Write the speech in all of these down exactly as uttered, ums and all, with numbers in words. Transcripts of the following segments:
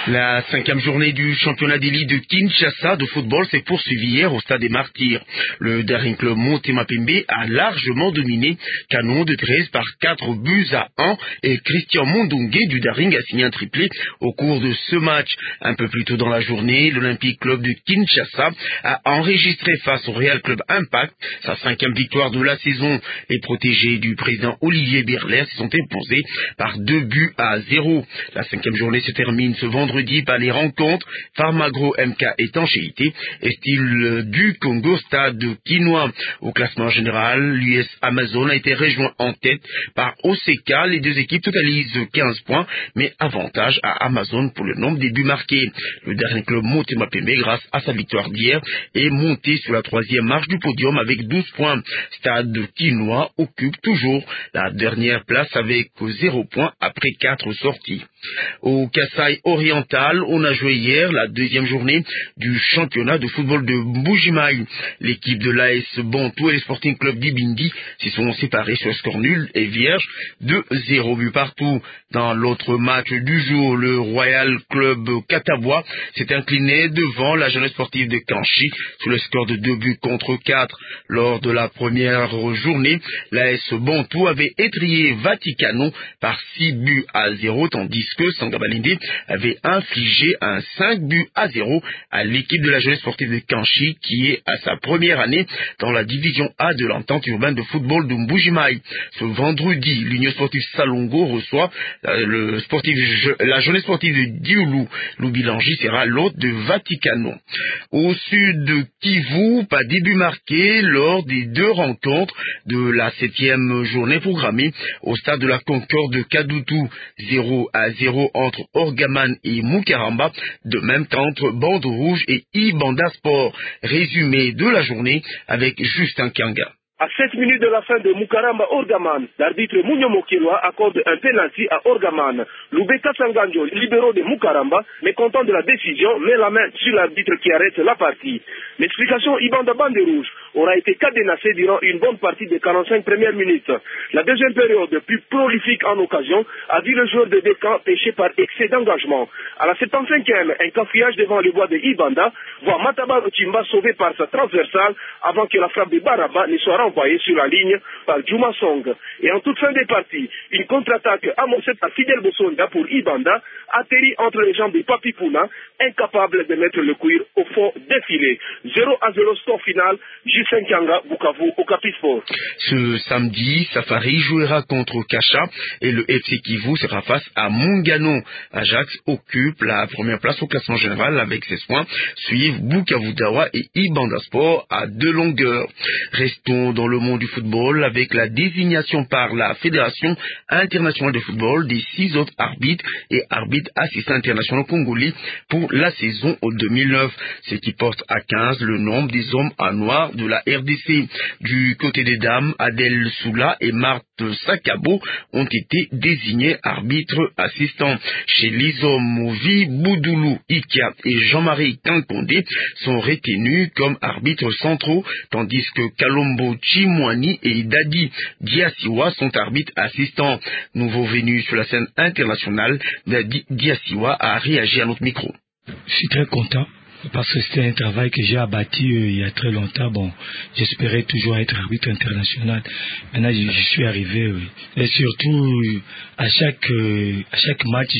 La cinquième journée du championnat d'élite de Kinshasa de football s'est poursuivie hier au stade des Martyrs. Le Daring Club Motema Pembe a largement dominé Canon de treize par quatre buts à un et Christian Mondongue du Daring a signé un triplé au cours de ce match. Un peu plus tôt dans la journée, l'Olympique Club de Kinshasa a enregistré face au Real Club Impact sa cinquième victoire de la saison. Les protégés du président Olivier Birler se sont imposés par deux buts à zéro. La cinquième journée se termine ce vendredi par les rencontres Farmagro M K Étanchéité et Style du Congo Stade Quinois. Au classement général, l'U S Amazon a été rejoint en tête par O C K. Les deux équipes totalisent quinze points, mais avantage à Amazon pour le nombre des buts marqués. Le dernier club Motema Pembe, grâce à sa victoire d'hier, est monté sur la troisième marche du podium avec douze points. Stade Quinois occupe toujours la dernière place avec zéro point après quatre sorties. Au Kasaï oriental, on a joué hier la deuxième journée du championnat de football de Mbujimayi. L'équipe de l'A S Bantou et le Sporting Club d'Ibindi s'y sont séparés sur score nul et vierge de zéro but partout. Dans l'autre match du jour, le Royal Club Katabois s'est incliné devant la jeunesse sportive de Kanchi sur le score de deux buts contre quatre. Lors de la première journée, l'A S Bantou avait étrié Vaticano par six buts à zéro, tandis que Sangabalinde avait infligé un cinq buts à zéro à l'équipe de la jeunesse sportive de Kanchi qui est à sa première année dans la division A de l'entente urbaine de football de Mbujimayi. Ce vendredi, l'Union sportive Salongo reçoit le sportif, la jeunesse sportive de Dioulou. Loubilangi sera l'hôte de Vaticano. Au sud de Kivu, pas début marqué lors des deux rencontres de la septième journée programmée au stade de la Concorde de Kadutu. zéro à zéro entre Orgaman et Mukaramba, de même qu'entre Bande Rouge et Ibanda Sport. Résumé de la journée avec Justin Kanga. À sept minutes de la fin de Mukaramba Orgaman, l'arbitre Mounio Mokelwa accorde un penalty à Orgaman. Lubeka Sanganjo, libéraux de Mukaramba, mécontent de la décision, met la main sur l'arbitre qui arrête la partie. L'explication Ibanda Bande Rouge aura été cadenassée durant une bonne partie des quarante-cinq premières minutes. La deuxième période, plus prolifique en occasion, a vu le joueur de Descamps pêcher par excès d'engagement. À la septantacinquième, un cafouillage devant le bois de Ibanda voit Mataba Chimba sauvé par sa transversale avant que la frappe de Baraba ne soit renvoyée sur la ligne par Juma Song. Et en toute fin des parties, une contre-attaque amorcée par Fidel Bossonda pour Ibanda atterrit entre les jambes de Papi Pouna, incapable de mettre le cuir au fond des filets. zéro à zéro score final, Justin Kanga, Bukavu, Okapi Sport. Ce samedi, Safari jouera contre Kacha et le F C Kivu sera face à Mungano. Ajax occupe la première place au classement général avec seize points. Suivent Bukavu Dawa et Ibanda Sport à deux longueurs. Restons dans le monde du football avec la désignation par la Fédération internationale de football des six autres arbitres et arbitres assistants internationaux congolais pour la saison deux mille neuf, ce qui porte à quinze le nombre des hommes à noir de la R D C. Du côté des dames, Adèle Soula et Marthe Sakabo ont été désignés arbitres assistants. Chez les hommes, Movi Boudoulou Ikia et Jean-Marie Kankondé sont retenus comme arbitres centraux, tandis que Kalombo Chimwani et Dadi Diasiwa sont arbitres assistants. Nouveau venu sur la scène internationale, Dadi Diasiwa a réagi à notre micro. Je suis très content parce que c'était un travail que j'ai abattu euh, il y a très longtemps. Bon, j'espérais toujours être arbitre international. Maintenant, je, je suis arrivé. Euh, et surtout, euh, à chaque euh, à chaque match,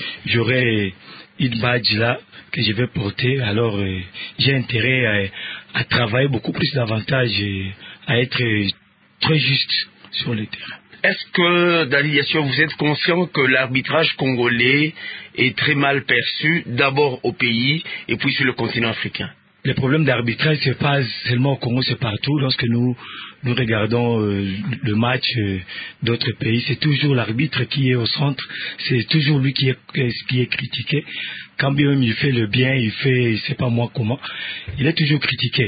j'aurai une badge là que je vais porter. Alors, euh, j'ai intérêt à, à travailler beaucoup plus davantage, et à être euh, très juste sur le terrain. Est-ce que, Daliation, vous êtes conscient que l'arbitrage congolais est très mal perçu, d'abord au pays et puis sur le continent africain? Le problème d'arbitrage, c'est pas seulement au Congo, c'est partout. Lorsque nous nous regardons euh, le match euh, d'autres pays, c'est toujours l'arbitre qui est au centre, c'est toujours lui qui est, qui est critiqué. Quand bien même il fait le bien, il fait, il sait pas moi comment, il est toujours critiqué.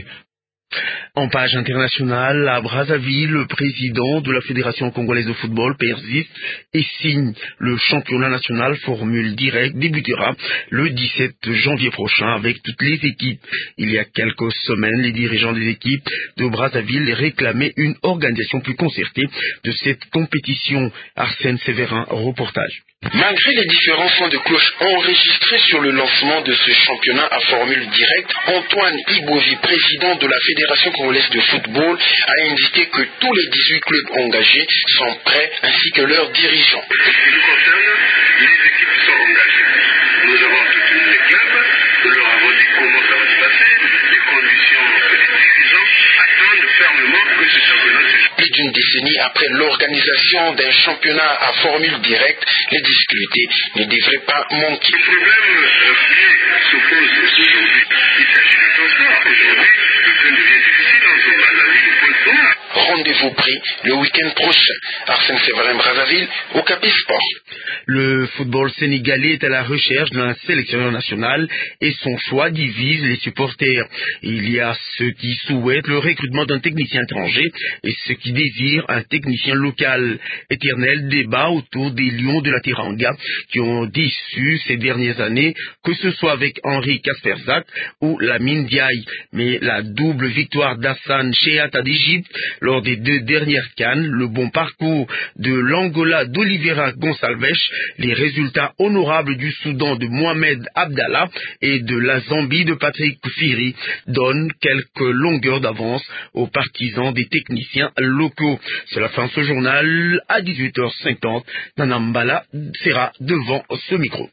En page internationale, à Brazzaville, le président de la Fédération congolaise de football persiste et signe. Le championnat national Formule Direct débutera le dix-sept janvier prochain avec toutes les équipes. Il y a quelques semaines, les dirigeants des équipes de Brazzaville réclamaient une organisation plus concertée de cette compétition. Arsène Séverin, reportage. Malgré les différents sons de cloche enregistrés sur le lancement de ce championnat à formule directe, Antoine Ibovi, président de la Fédération congolaise de football, a indiqué que tous les dix-huit clubs engagés sont prêts ainsi que leurs dirigeants. Ce qui nous concerne, les équipes sont engagées. Nous avons soutenu les clubs, nous leur avons dit comment ça va se passer, les conditions que les dirigeants attendent fermement que ce championnat se joue. Plus d'une décennie après l'organisation d'un championnat à formule directe, les difficultés ne devraient pas manquer. Le problème euh, qui se pose aujourd'hui, il s'agit de transport. Aujourd'hui, le train devient difficile entre Brazzaville et Pointe-Noire. Rendez-vous pris le week-end prochain. Arsène Séverin, Brazzaville, au Capi Sport. Le football sénégalais est à la recherche d'un sélectionneur national et son choix divise les supporters. Il y a ceux qui souhaitent le recrutement d'un technicien étranger et ceux qui désirent un technicien local. Éternel débat autour des Lions de la Teranga qui ont déçu ces dernières années, que ce soit avec Henri Kasperzak ou Lamine Diaye. Mais la double victoire d'Hassan Cheata d'Égypte lors des deux dernières CAN, le bon parcours de l'Angola d'Olivera Gonçalves, les résultats honorables du Soudan de Mohamed Abdallah et de la Zambie de Patrick Firi donnent quelques longueurs d'avance aux partisans des techniciens locaux. C'est la fin de ce journal. À dix-huit heures cinquante, Nanambala sera devant ce micro.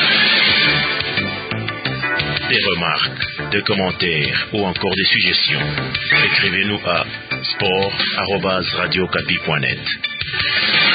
Des remarques, des commentaires ou encore des suggestions, écrivez-nous à sport arobase radio capi point net.